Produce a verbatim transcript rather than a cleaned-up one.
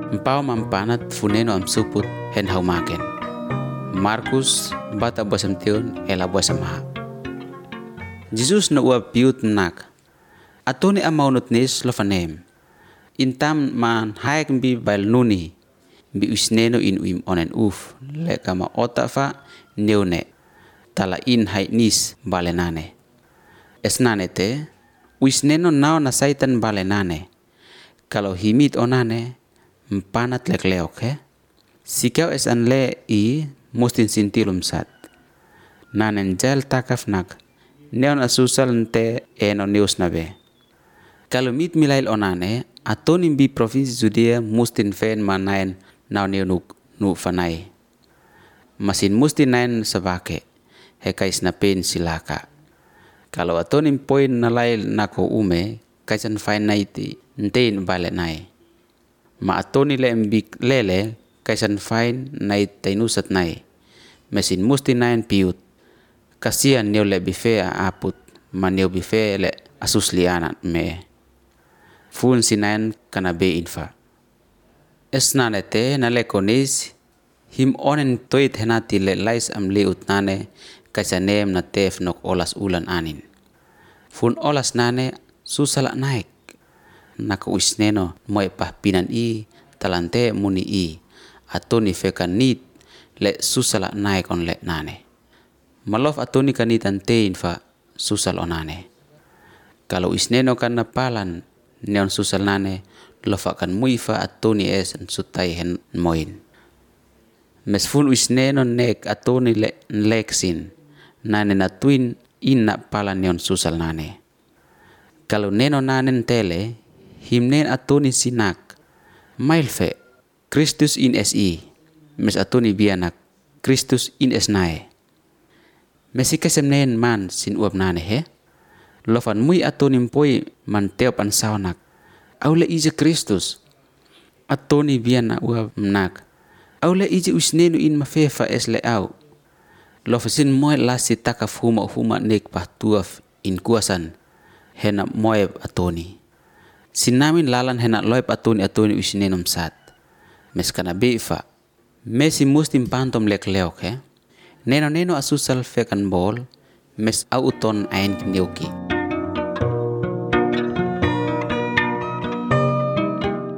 Mpau mampanat funeno am suput hen haumaken. Markus bata buasam tiun ela buasam ha. Jesus na ua piut nak. Atuni amaunut nis lofanem. Intam man haek mbi bail nuni. Mbi usneno in uim onen uf. Le kama otafa neune. Tala in hai nis balenane. Esnane te. Usneno nao na saitan balenane. Kalau himit onane. Mpanat lek leok he. Sikau es an le i. Mustin sintilum sat. Nanen jel takaf nak. Neon asusal nte eno neus nabe. Kalau mit milail onane. Atonim bi provinsi Judea mustin fen manain nau neonuk nu fanai. Masin mustin nain sabake. Hekais na pen silaka. Kalau atonim poin nalail nako ume. Kaisan fain naiti ntein bale nai. Ma atoni le mbik lele. Kaisan fain nait tainusat nai. Mesin musti nain piut. Kasian neo le bifea aput. Ma neo bifea le asus lianan me. Fun sinain kana be infa. Esnanete na lekonis. Him onen toit henati le lais am liut nane. Kaisanem na tef nok olas ulan anin. Fun olas nane susala naik. Naka usneno moe pahpinan i. Talante muni i. Atoni fekan nit. Le susala naik on le nane. Malof atoni kanitan tein fa susal onane. Kalau isneno kan napalan. Neon susal nane. Lofakan muifa atoni es sutai hen moin. Mesfun isneno nek atoni le leksin. Nane na tuin ina palan neon susal nane. Kalau neno nanen tele. Himnen atoni sinak. Mailfe. Kristus in si. Mes atoni bianak. Kristus in es nae. Mesikasem nen man sin uap nane he. Lofan mui atonim poi man teop an saunak. Aule ije Kristus. Atoni biana uap nak. Aule ije usnenu in mafefa es le au. Lofasin moe lasi takaf huma huma nek pahtuaf in kuasan. Hena moe atoni. Sinamin lalan hena loip atoni atoni usnenum sat. Meskana beifa. Mesi mustim pantom lek leok he. Neno neno asusal fekan bol. Mes auton ain kineuki.